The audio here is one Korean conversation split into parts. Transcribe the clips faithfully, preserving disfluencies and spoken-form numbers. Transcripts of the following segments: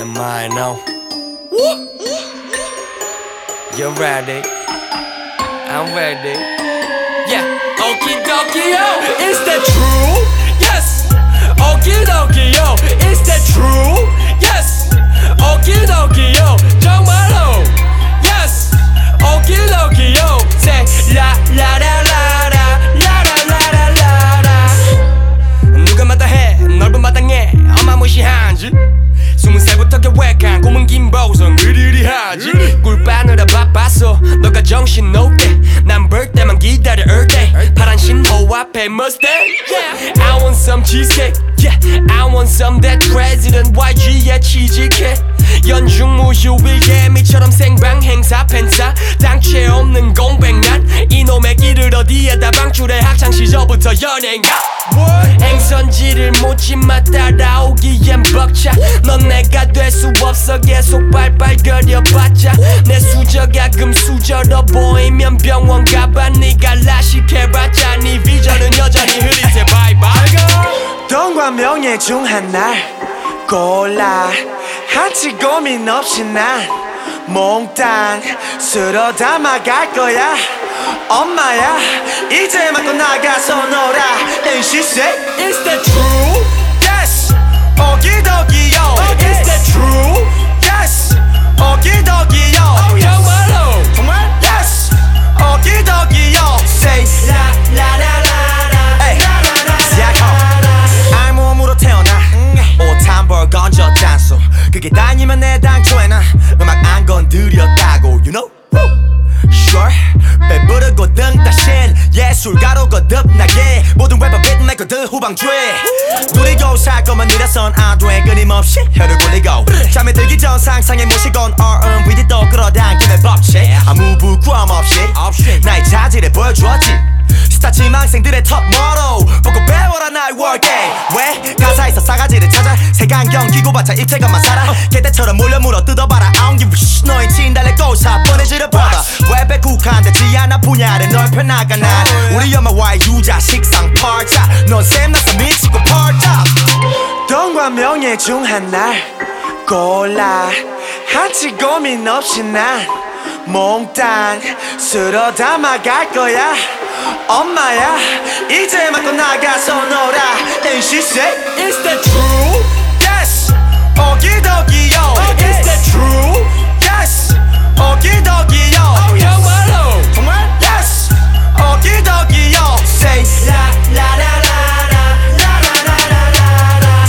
your mind, no? You're ready. I'm ready. Yeah. Okie dokie, yo. Is that true? Yes. Okie dokie, yo. Is that true? Yes. Okie dokie, yo. 정말로. Yes. Okie dokie, yo. Say la la la la la la la la la la. 누가 마다해 넓은 마당에 어마무시한지. 스무 살부터 계획한 꿈은 긴 보성 으리으리하지. 꿀빠느라 바빴어 너가 정신 놓게 난 볼 때만 기다려 all day. 파란 신호 앞에 Mustang. Yeah. I want some cheesecake. Yeah. I want some that President 와이지의 취직해. 연중무휴일 개미처럼 생방 행사 팬싸 당최 없는 공백난 이놈의 길을 어디에다 방출해 학창시절부터 연예인가. 행선지를 묻지마 따라오기엔 벅차. 넌 내가 될 수 없어 계속 발발거려봤자. 내 수저가 금수저로 보이면 병원 가봐. 네가 라식해봤자 네 비전은 여전히 흐릿해. 바이바이. 돈과 명예 중 하나 골라. 한치 고민 없이 난 몽땅 쓸어 담아갈 거야. 엄마야 이제 맞고 나가서 놀아. And she said Is that true? yes. 오기도기요. Okay. Is that true? yes. 오기도기요. Oh, 정말로. 정말? yes. 오기도기요. Say La la la la Hey. la la la 시작해. 알몸으로 태어나 옷 한 벌 건져 단수. 그게 다니면 내 당초에는 음악 안 건드렸다고 You know? Sure 배부르고 등 따신 예술가로 거듭나게. 모든 래퍼 빅메이커들 후방주에 누리고 살 거면 느려선 안돼. 끊임없이 혀를 굴리고 잠에 들기 전 상상에 모시곤 알앤비도 또 끌어당기는 법칙. 아무 부끄럼 없이 나의 자질을 보여주었지. 스타 지망생들의 top motto 보고 배워라 나의 work it. 왜? 가사에서 싸가지를 찾아 색안경 끼고 봤자 입체감만 살아. 개떼처럼 몰려 물어 뜯어봐라. I don't give a shit. 너의 진달래고 사뻔해지려 brother. 랩에 국한되지 않아 분야를 넓혀나가 난. 우리 엄마와의 유자 식상 팔자. 넌 샘나서 미치고 펄자. 돈과 명예 중 하나 골라. 한치 고민 없이 난 몽땅 쓸어 담아갈 거야. 엄마야 이제 맞고 나가서 놀아. And she said Is that true? yes. 오기도기요. Okay. Is that true? yes. 오기도기요. Oh, 정말로. 정말? yes. 오기도기요. Say La la la la la la la la la la.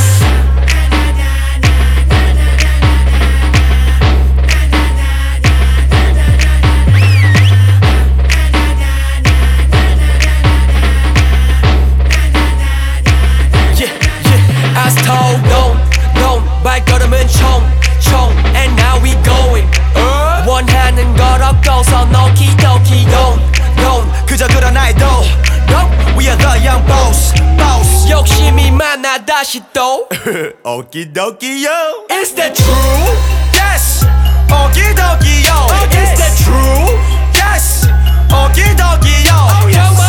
Yeah, yeah. I was told don't, don't 발걸음은 총, 총. And now we going. 원하는 걸 얻고서 노키도키 don't, don't. 그저 그런 나의 도 Nope. We are the young boss, boss. 욕심이 많아 다시 또. 오기도기요. Is that true? yes. 오기도기요. Okay. Is that true? yes. 오기도기요. Oh, 정말.